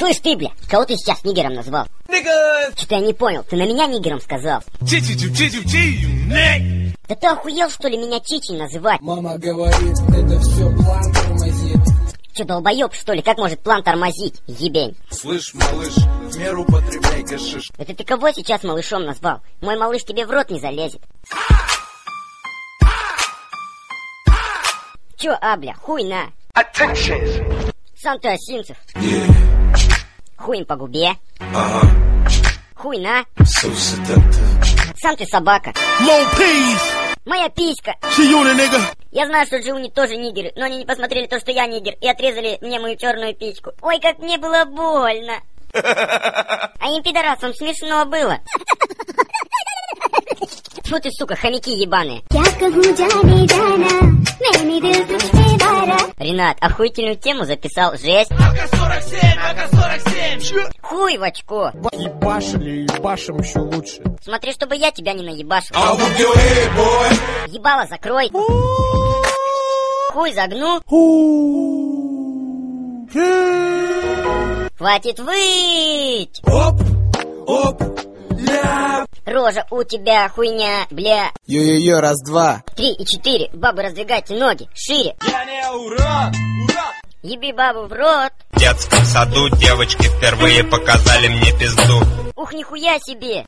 Слышь ты, бля, кого ты сейчас нигером назвал? Что-то я не понял, ты на меня нигером сказал? Да ты охуел, что ли, меня чичи называть? Мама говорит, это все план тормозит. Че, долбоеб, что ли? Как может план тормозить, ебень? Слышь, малыш, в меру потребляй гашиш. Это ты кого сейчас малышом назвал? Мой малыш тебе в рот не залезет. Чё, бля, хуй на. Сам ты Осинцев. Хуй им по губе. Хуй на. Сам ты собака. Моя писька. Я знаю, что Джуни тоже нигеры, но они не посмотрели то, что я нигер, и отрезали мне мою черную письку. Ой, как мне было больно. А им, пидорасам, смешно было. Фу ты, сука, хомяки ебаные. Ренат, охуительную тему записал, жесть. АК-47. Хуй в очко. Ебашили, ебашим еще лучше. Смотри, чтобы я тебя не наебашил. Ебало закрой. Хуй загну. Хватит выть. Оп, оп, ля. Рожа у тебя хуйня, бля. Йо-йо-йо, раз-два. 3 и 4, бабы, раздвигайте ноги шире. Я не ура, ура. Еби бабу в рот. В детском саду девочки впервые показали мне пизду. Ух, нихуя себе.